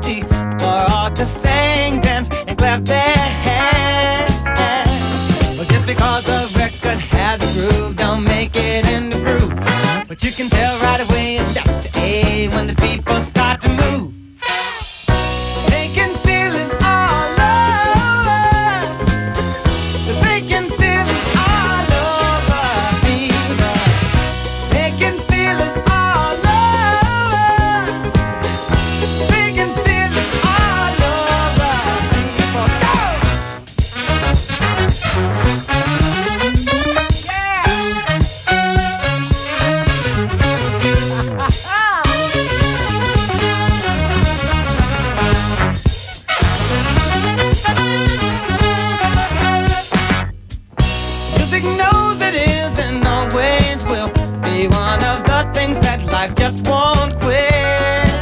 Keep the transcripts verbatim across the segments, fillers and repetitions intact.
opportunity for all to sing, dance, and clap their hands. Well, just because a record has a groove, don't make it in the groove. But you can tell right away it's Doctor A when the people start to move. They can feel it all over. They can feel it all over people. They can feel it all over. They can feel it all over people. Go! Music knows it is and always will be one of the things that life just won't quit.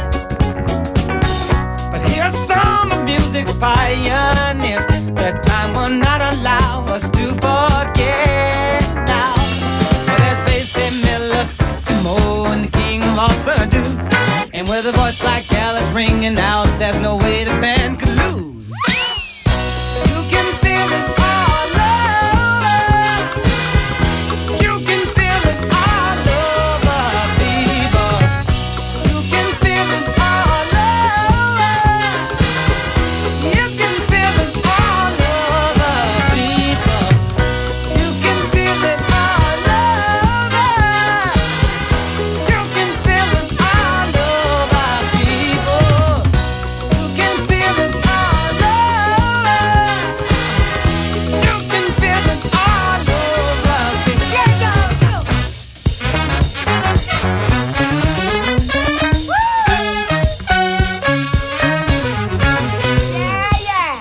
But here's some of music's pioneers that time will not allow us to forget now. Well, there's Basie Miller, Satchmo, and the king of all Surdo. And with a voice like Alice ringing out, there's no way the band could lose. You can feel it all over. You can feel it all over, people. You can feel it all over. You can feel it all over, people. You can feel it all over. You can feel it all over, people. You can feel it all over. You can feel it all over, people. Yeah, go, go. Yeah,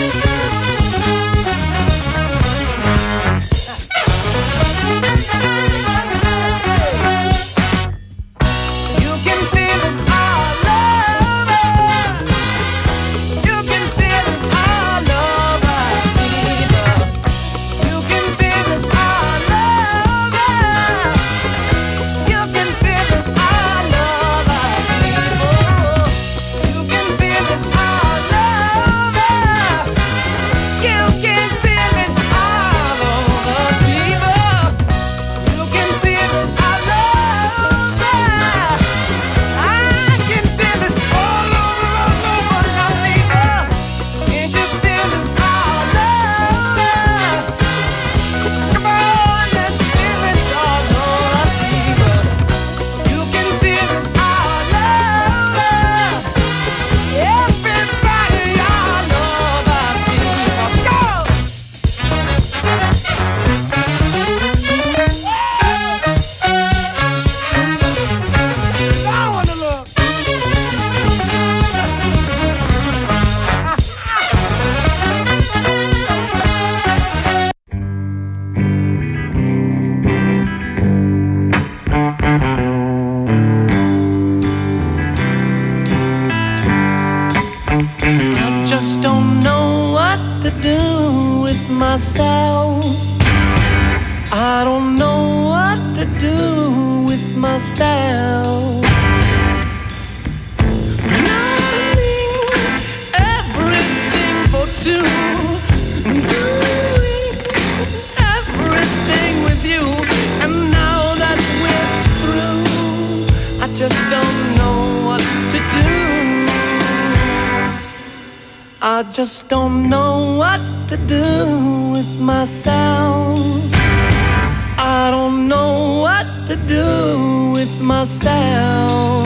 You can feel it all over. You can feel it all over, people. You can feel it all over. You can feel it all over, people. You can feel it all over. You can feel it all over, people. You can feel it all over. I can feel it all over, all over now, people. Can't you feel it all over? Come on, let's feel it all over, people. You can feel it all over. Everybody all over, people. Go! I wanna look. I just don't know what to do with myself. I don't know what to do with myself. Loving everything for two, doing everything with you, and now that we're through, I just don't know what to do. I just don't know what to do with myself. I don't know what to do with myself.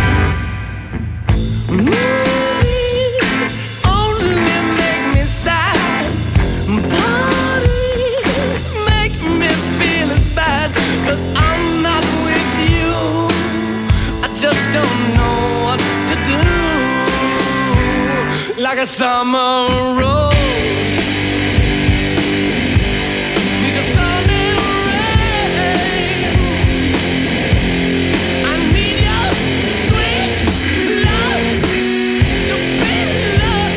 Movies only make me sad. Parties make me feel as bad, 'cause I'm not with you. I just don't know what to do. Like a summer rose needs a sun and rain. I need your sweet love to be loved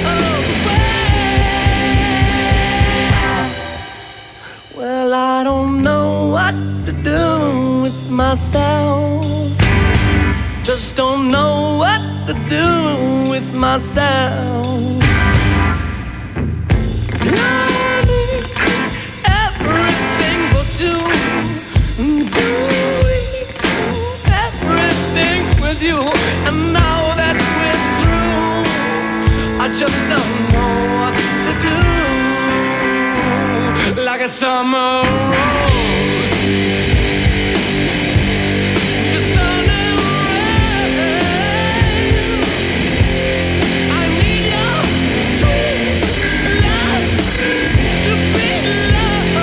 away. Well, I don't know what to do with myself. Just don't know what to do with myself. I need everything for two. Do everything with you. And now that we're through, I just don't know what to do. Like a summer rose, the sun and rain. I need your sweet love to be love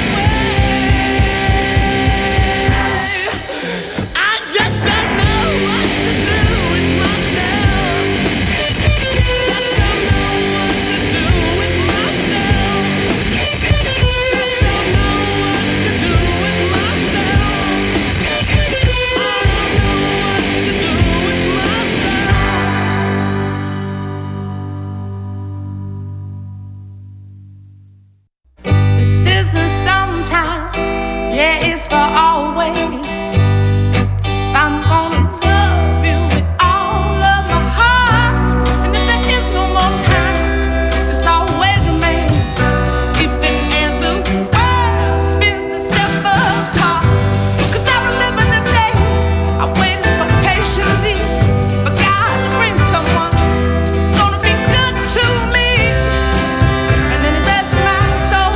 away. I just don't know what to do with myself. Just don't know what to do with myself. Just don't know what to do with myself. I don't know what to do with myself. This isn't sometime, yeah, it's for always. If I'm gonna love you with all of my heart, and if there is no more time, it's always remains. Even as the world spins itself apart. 'Cause I remember the day I waited so patiently for God to bring someone who's gonna be good to me. And then it blessed my soul.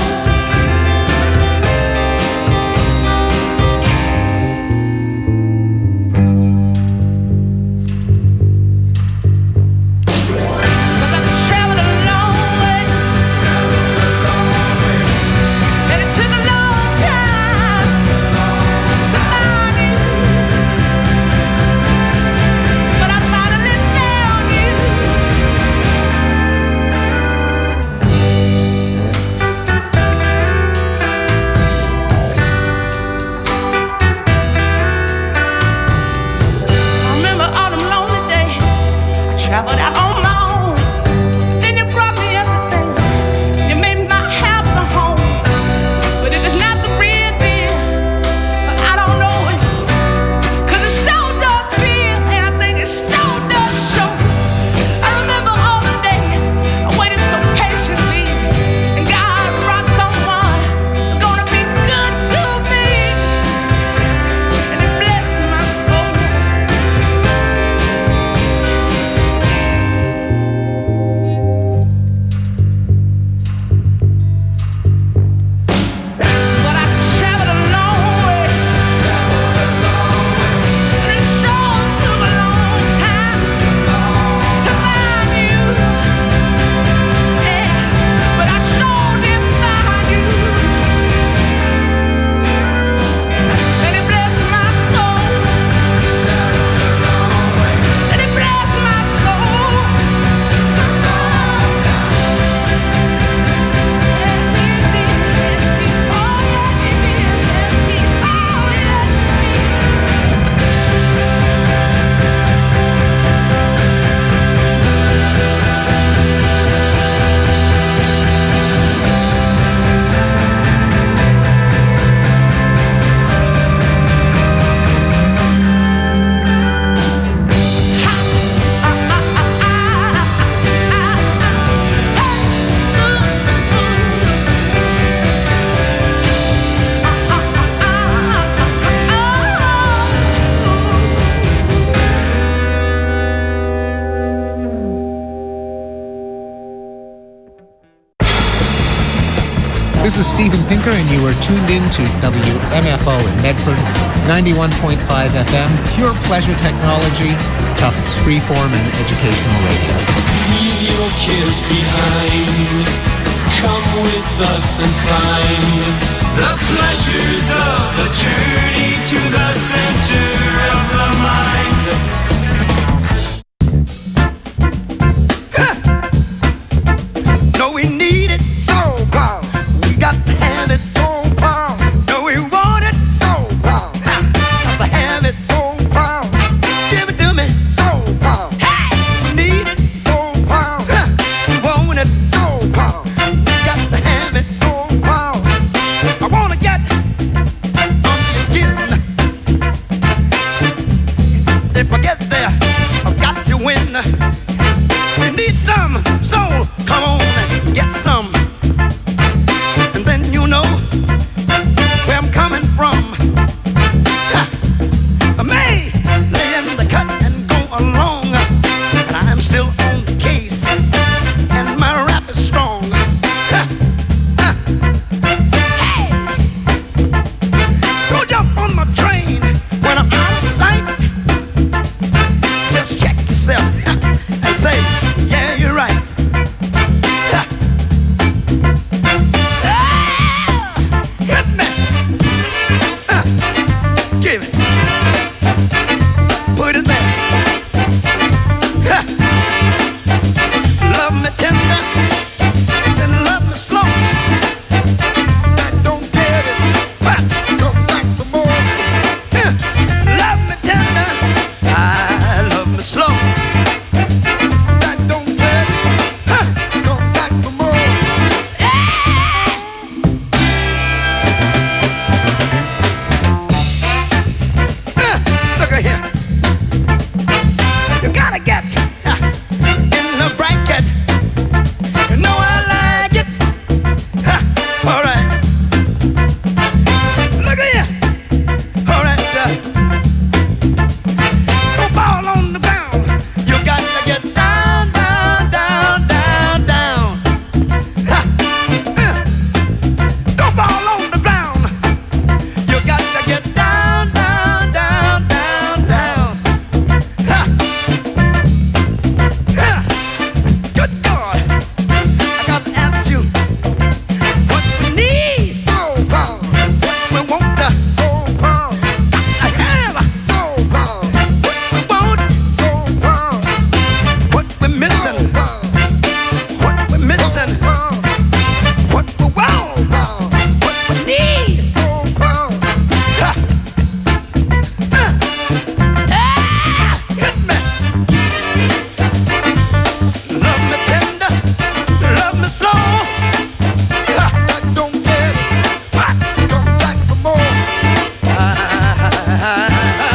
Cause I traveled a long way, and it took a long time to find you. But I finally found you. I remember all them lonely days. I traveled out on my own. Then you brought me everything. You made my house a home. But if it's not the real deal, well, I don't know it. 'Cause it sure does feel, and I think it sure does show. I remember all the days I waited so patiently, and God brought someone who's gonna be good to me. And it blessed my soul. But I traveled a long way, and it sure took a long time to find you. Yeah, but I sure did find you. And it blessed my soul. And it blessed my soul. This is Steven Pinker, and you are tuned in to W M F O in Medford, ninety-one point five F M, pure pleasure technology, Tufts freeform and educational radio. Leave your cares behind. Come with us and find the pleasures of a journey to the center of the mind. No, we need it so bad. We got to have it so bad. No, we want it so bad. Got to have it so bad. Give it to me so bad. Hey, we need it so bad. We want it so bad. We got to have it so bad. I wanna get under your skin. If I get some, so come on and get some. And then you know where I'm coming from. Ha. I may lay in the cut and go along, and I'm still on the case, and my rap is strong. Ha. Ha. Hey! Don't jump on my train when I'm out of sight. Just check yourself and say, yeah, you're right. Ha. Ah, hit me. Uh, give it. Put it there. Ha. Love me tender, then love me slow. I don't get it, but go back for more. Uh, love me tender, I love me slow. I don't get it, huh, go back for more. Uh, look at here. You gotta get uh, in the bracket. You know I like it. Uh, all right. Look at here. All right. Uh, no ball on the ground. You got to get down, down, down, down, down. Ha. Uh, no ball on the ground. You got to get down, down, down, down, down. Ha. Ha. Good God. I got to ask you what we need. Soul power. What we want. uh, Soul power. I have soul power. What we want. Soul power. What we missing. What we missing. What we want. What we need. Soul power. Ha. Uh. Ah, hit me. Love me tender, love me slow. Ah, I don't get it, but go back for more. Ah,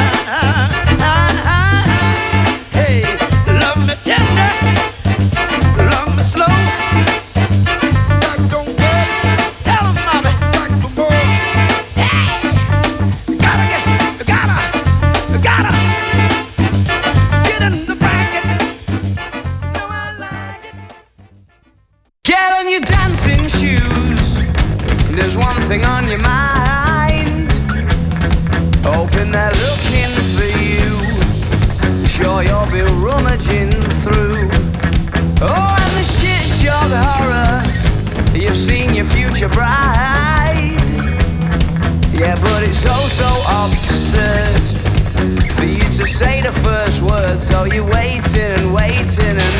hey, love me tender, love me slow. I don't get it, tell 'em, mommy, back for more. Hey, you gotta get, you gotta, you gotta get in the bracket. Know I like it. Get on your dancing shoes. There's one thing on your mind. Hoping they're looking for you. Sure you'll be rummaging through. Oh, and the shit shock horror. You've seen your future bride. Yeah, but it's so, so absurd for you to say the first word. So you're waiting and waiting, and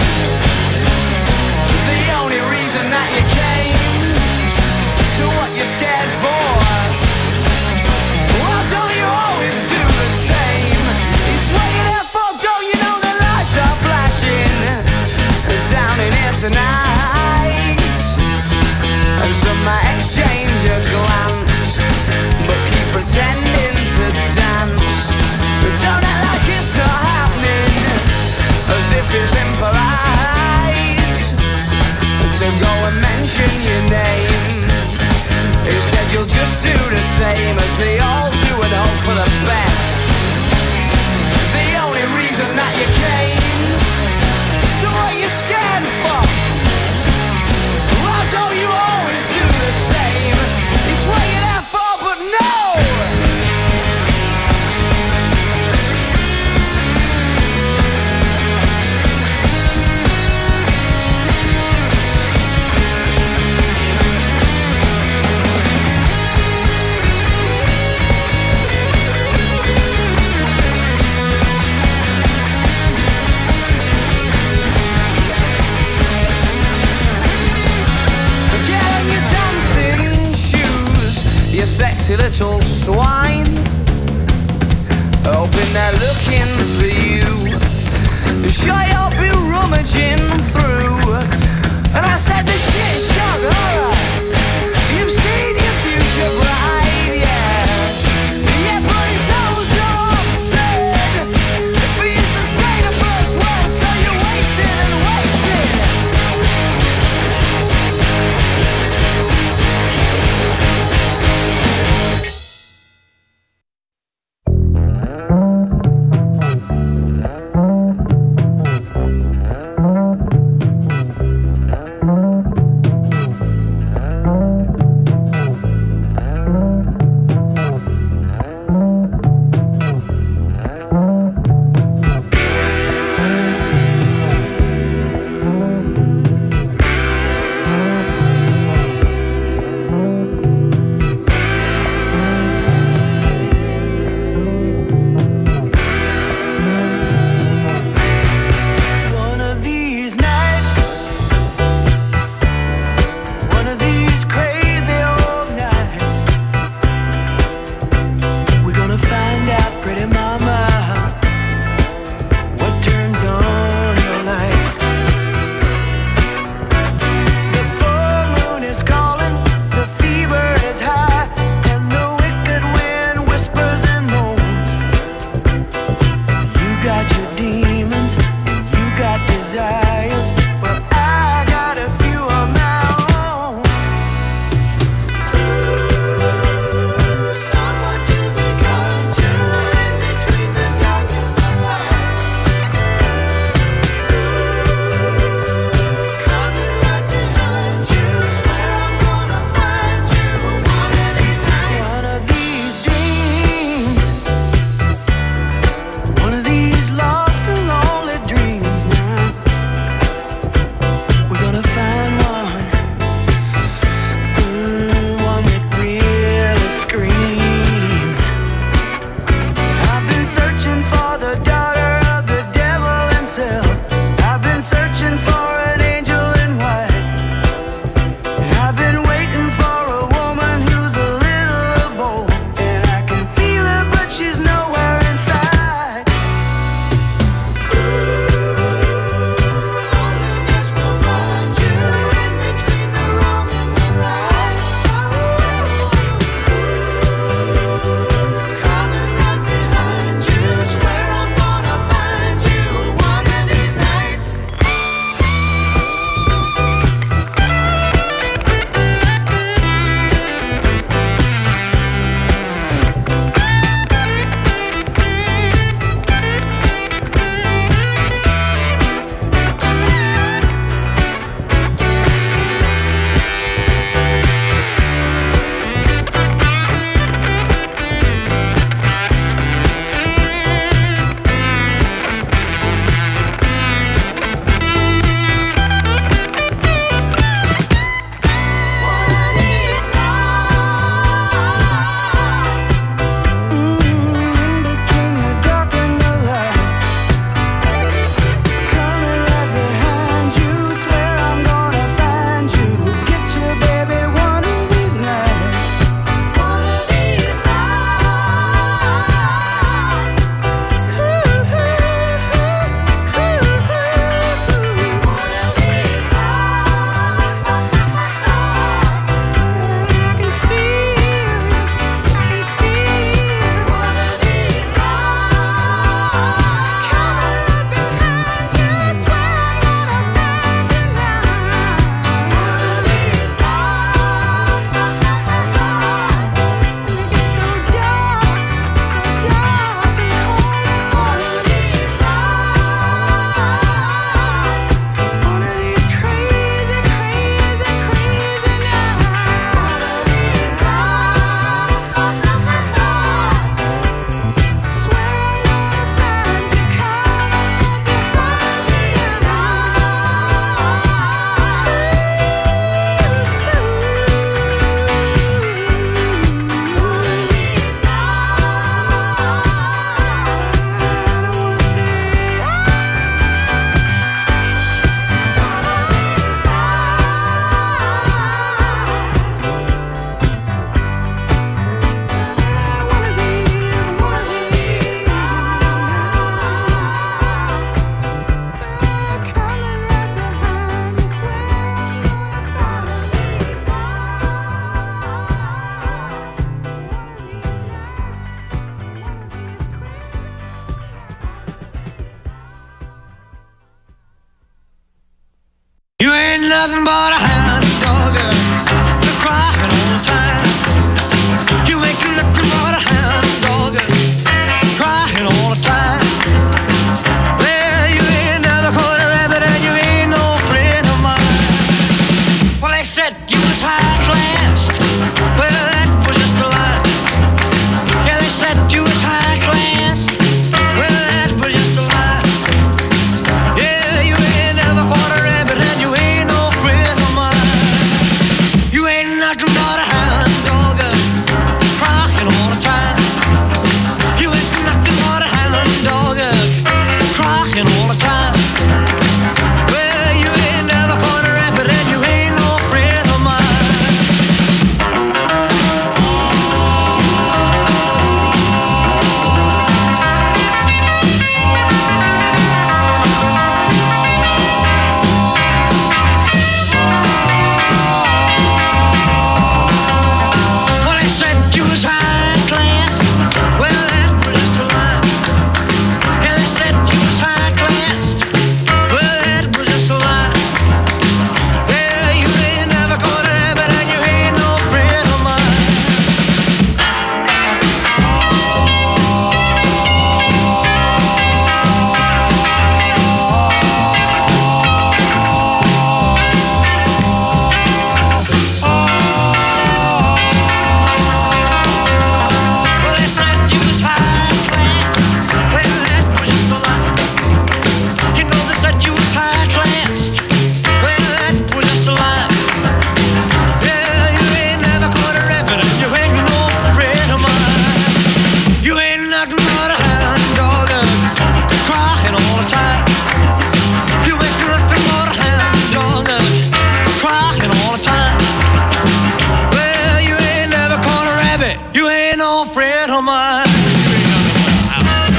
the only reason that you came, so what you scared for? Well, don't you always do the same? It's what you're there for, don't you know the lights are flashing down in here tonight? And some might exchange a glance, but keep pretending to dance. But don't act like it's not happening, as if it's impolite to go and mention your name. Instead you'll just do the same as they all do and hope for the best. The only reason that you came, so what you scared for? Why don't you always do the same? It's what you're there for, but no! You sexy little swine, hoping they're looking for you. Sure you'll be rummaging through. And I said the shit shock horror. You've seen your future bride, yeah. Yeah, but it's all so absurd for you to say the first word. So you're waiting and waiting. nothing but a hound dog. You're crying all the time. You ain't nothing but a hound dog. Crying all the time. Well, you ain't never caught a rabbit and you ain't no friend of mine. Well, they said you was high class. Well, that was just a lie. Yeah, they said you was high class. Well, that was just a lie. Yeah, you ain't never caught a rabbit and you ain't no friend of mine. You ain't nothing but a hound dog, crying all the time. You ain't nothing but a hound dog, crying all the time. Well, you ain't never caught a rabbit and you ain't no friend of mine. Well, they said you was high class. Well, that was just a lie. Yeah, they said you was high class. Well, that was just a lie. Yeah, you ain't never caught a rabbit and you ain't no friend of mine. Well, they said you was high class. Well, that was just a lie. You know they said you was high class. Well, that was just a lie. Yeah, you ain't never caught a rabbit and you ain't no friend of mine. You ain't nothing but a hound dog, crying all the time. You ain't nothing but a hound dog, crying all the time. Well, you ain't never caught a rabbit. You ain't no friend of mine. You ain't nothing but a hound.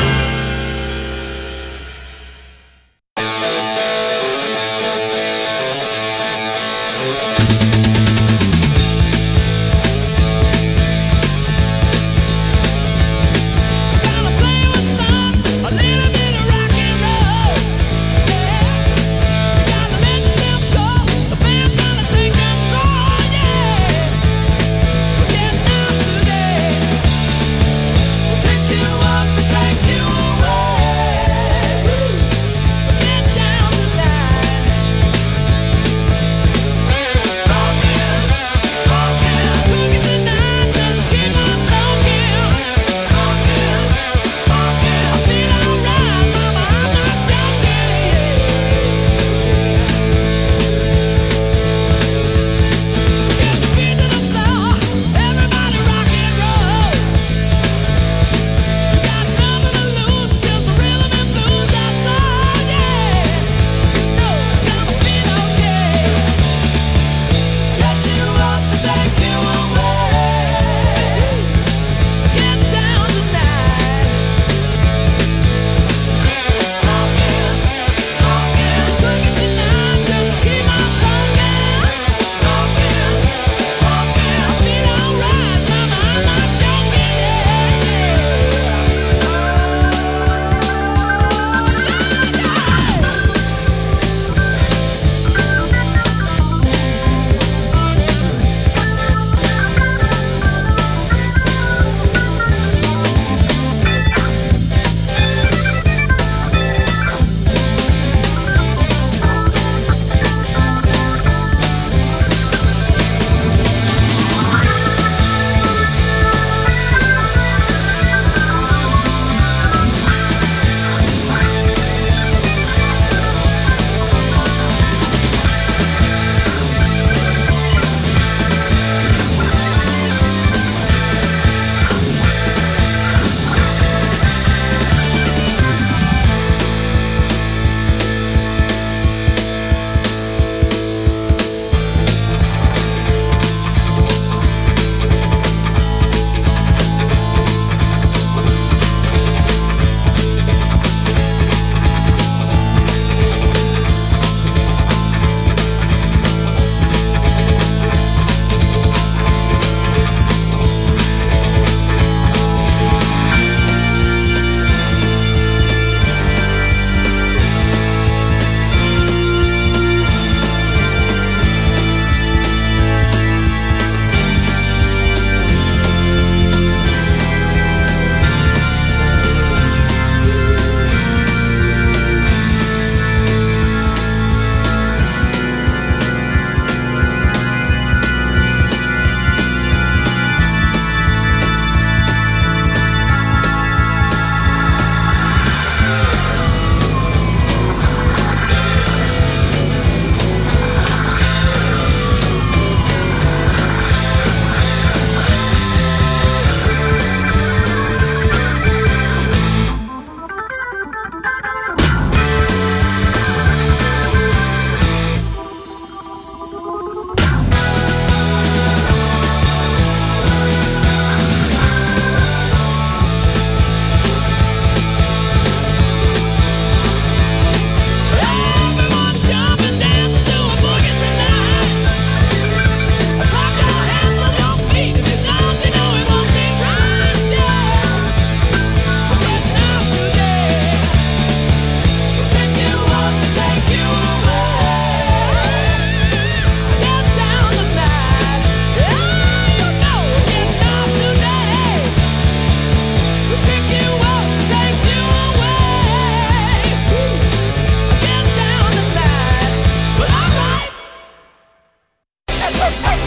Gonna play with some, a little bit of rock and roll. Yeah, you gotta let yourself go. The band's gonna take control. Yeah, we're getting out today. We'll pick you up and take you away. We'll get down tonight. Stop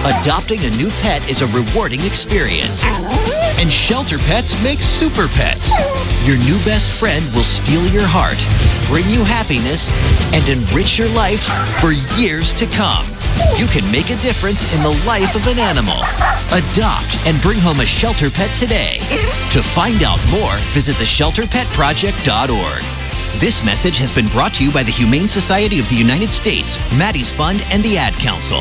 Adopting a new pet is a rewarding experience. And Shelter Pets makes super pets. Your new best friend will steal your heart, bring you happiness, and enrich your life for years to come. You can make a difference in the life of an animal. Adopt and bring home a Shelter Pet today. To find out more, visit the shelter pet project dot org. This message has been brought to you by the Humane Society of the United States, Maddie's Fund, and the Ad Council.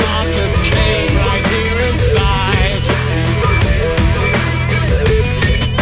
Right here inside.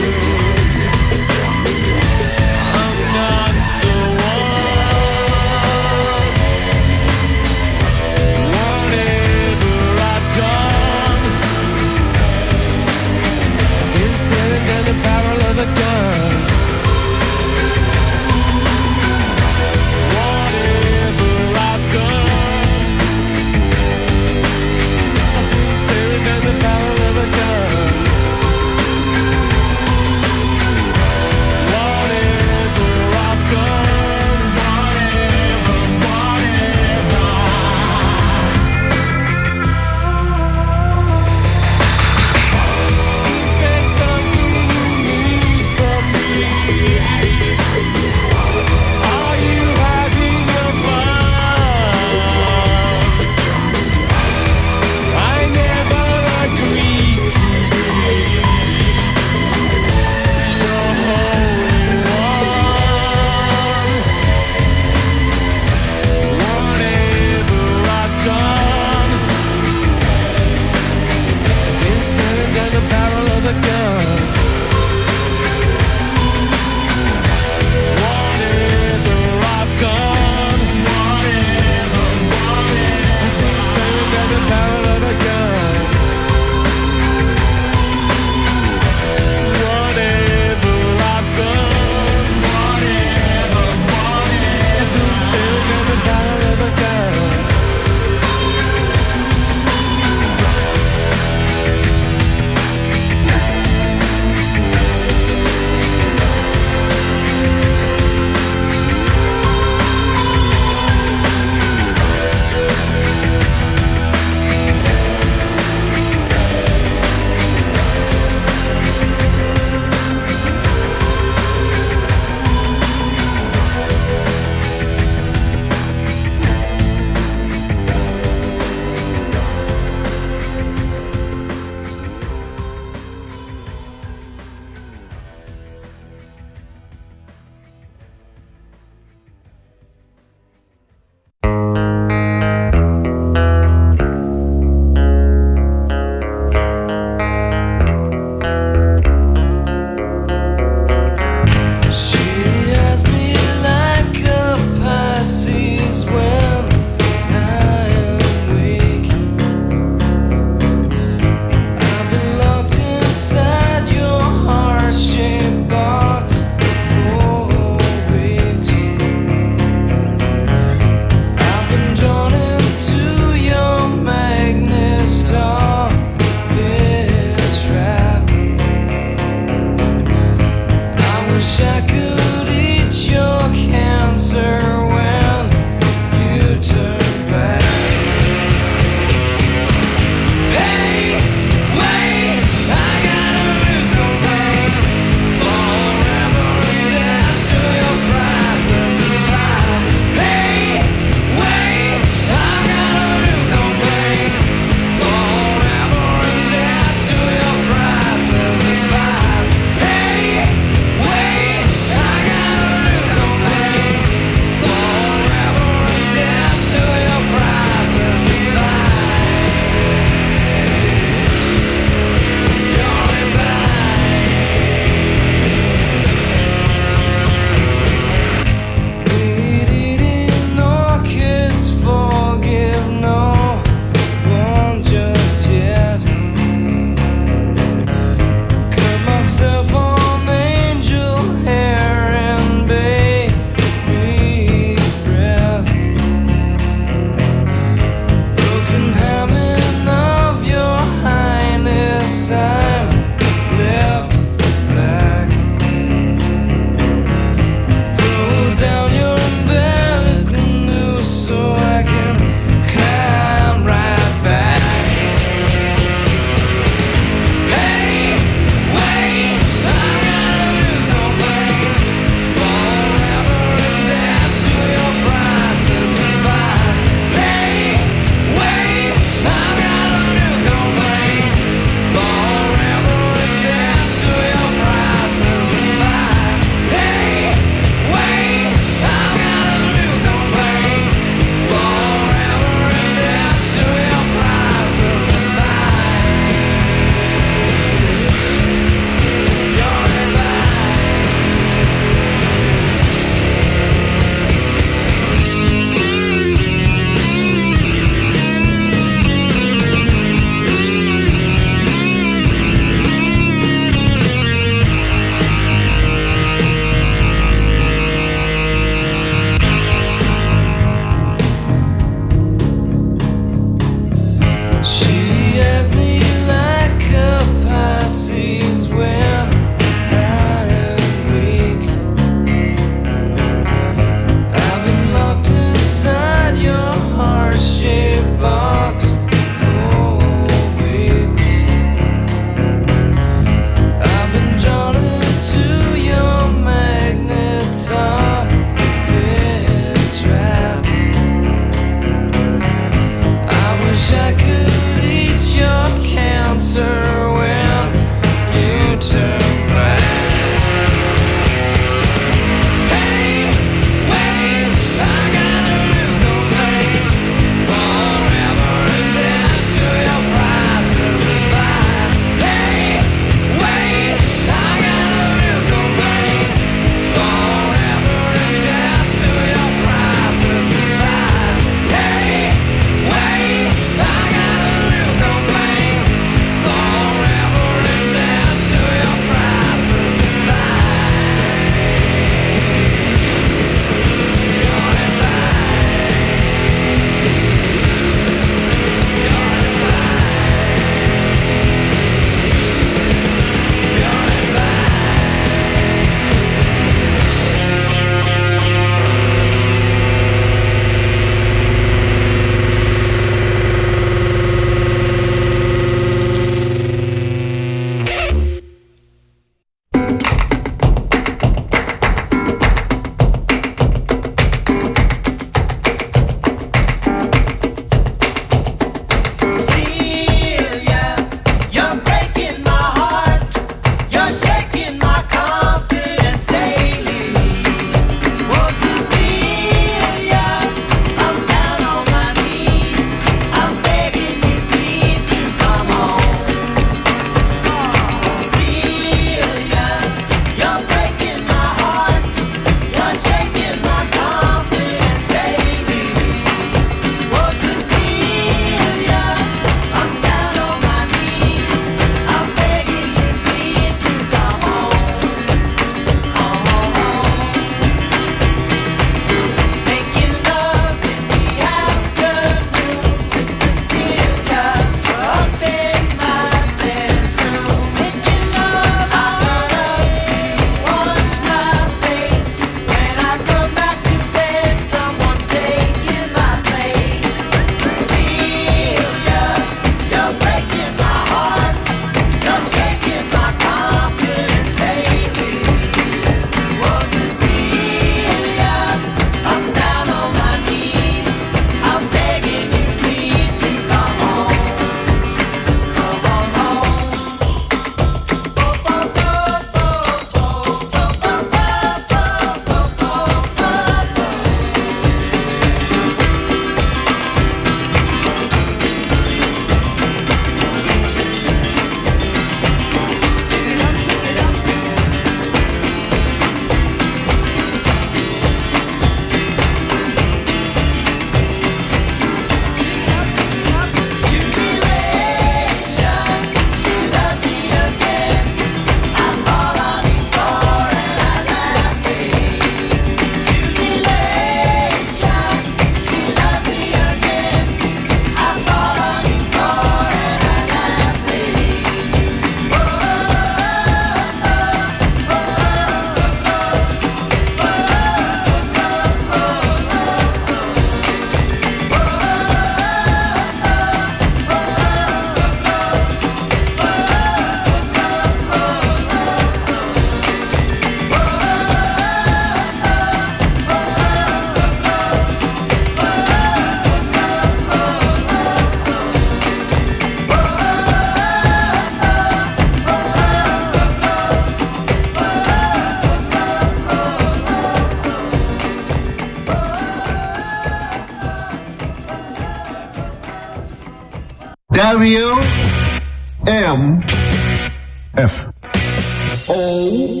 W M F O.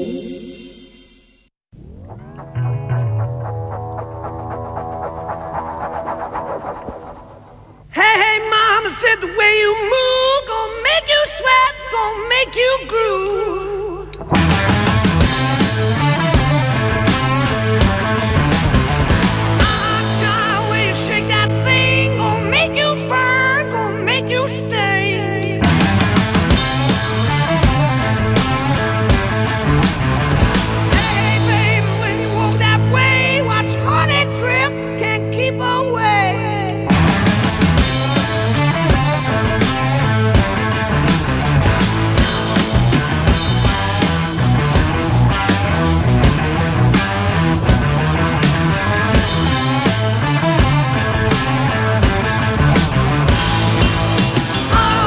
Hey, hey, mama said the way you move gonna make you sweat, gonna make you groove. Ah, the way you shake that thing gonna make you burn, gonna make you stay. Hey, baby, when you walk that way, watch honey drip, can't keep away. Oh,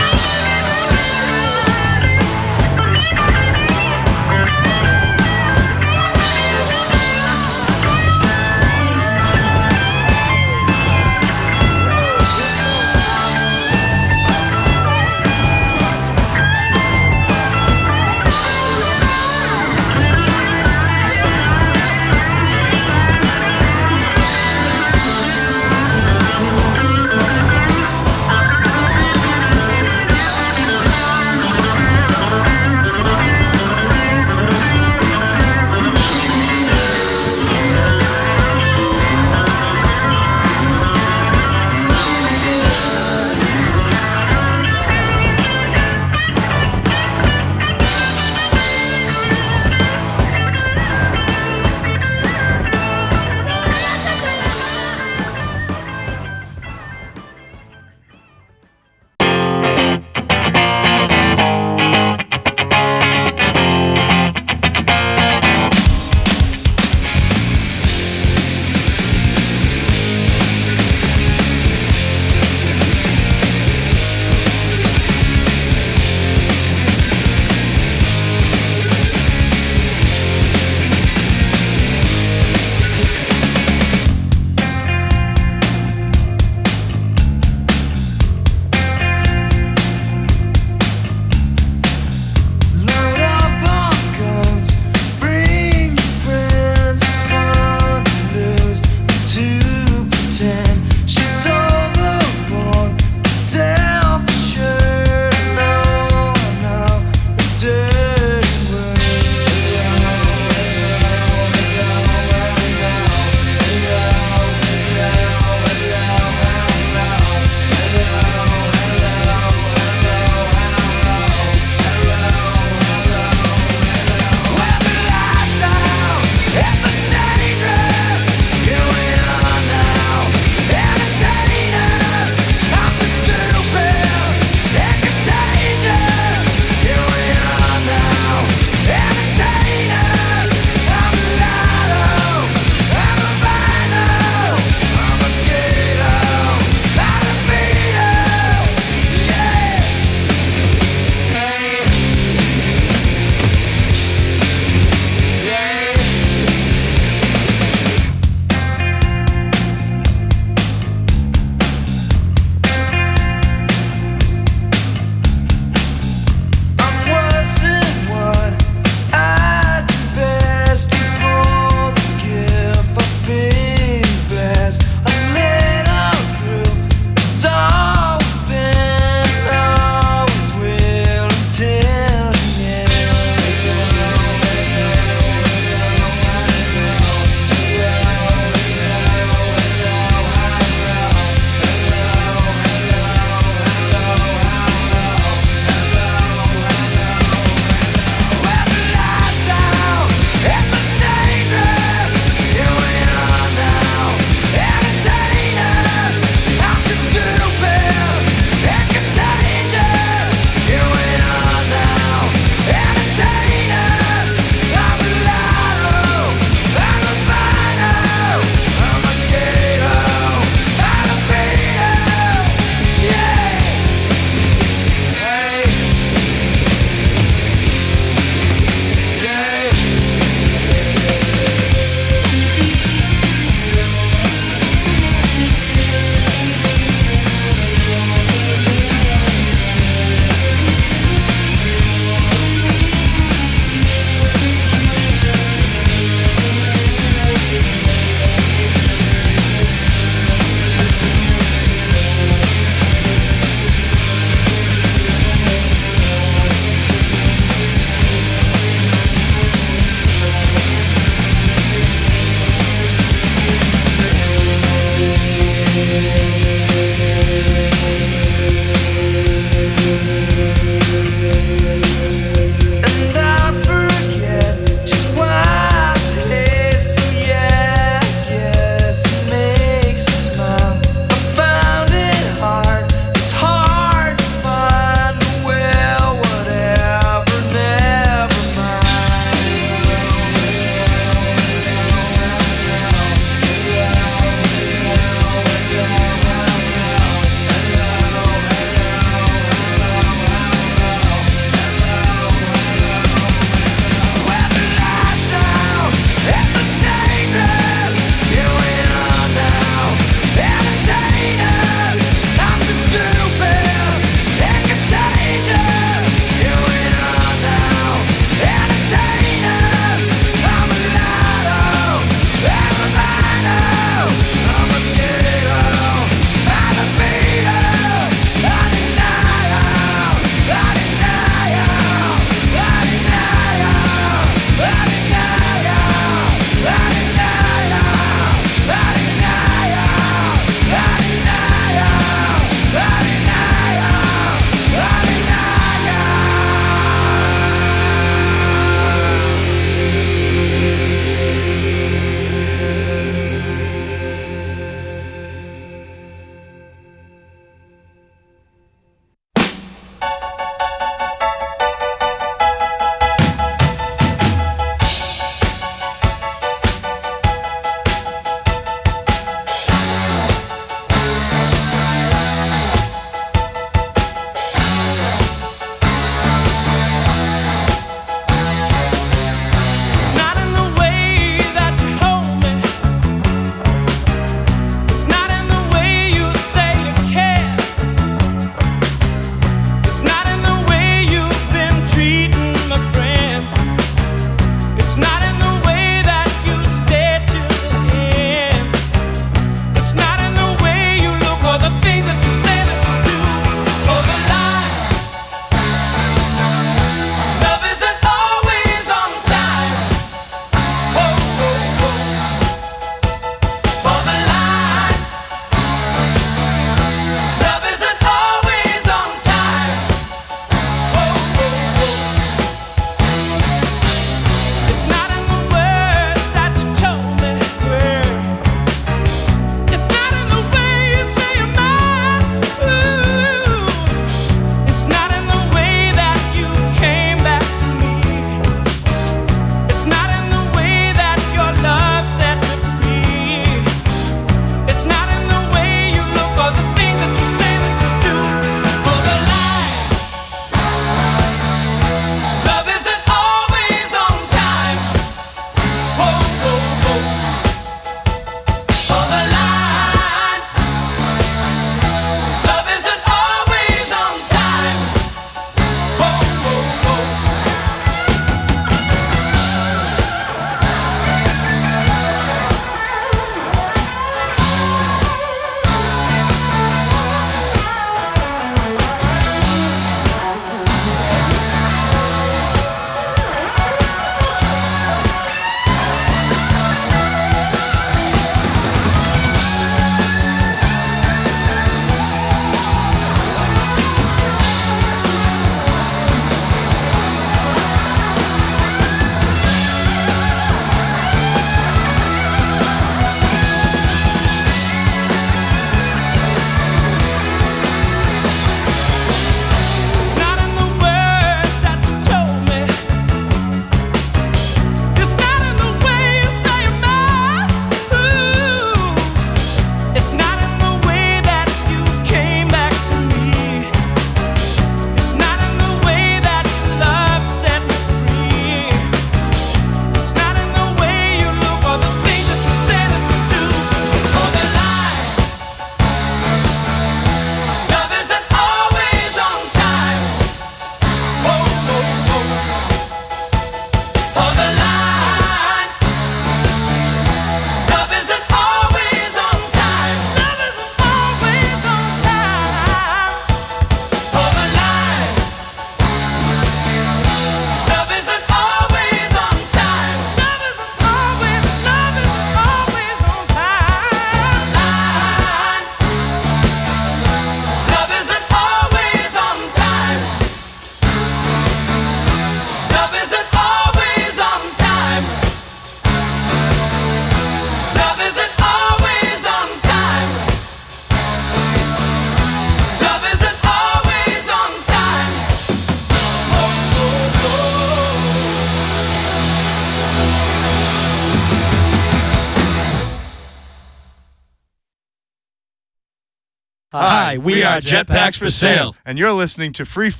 Hi, we are Jetpacks for Sale. And you're listening to Free